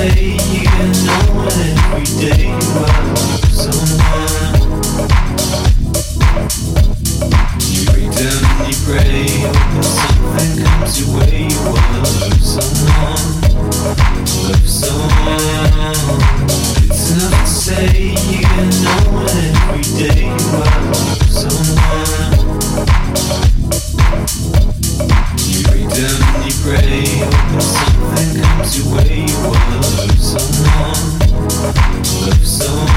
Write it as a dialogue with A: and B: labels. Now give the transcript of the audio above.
A: say you know every day you love someone. You break down and you pray, hoping something comes your way. You wanna love someone, love someone. It's enough to say you know every day you love someone. You break down and you pray, hoping something comes your way. You wanna love someone, love someone.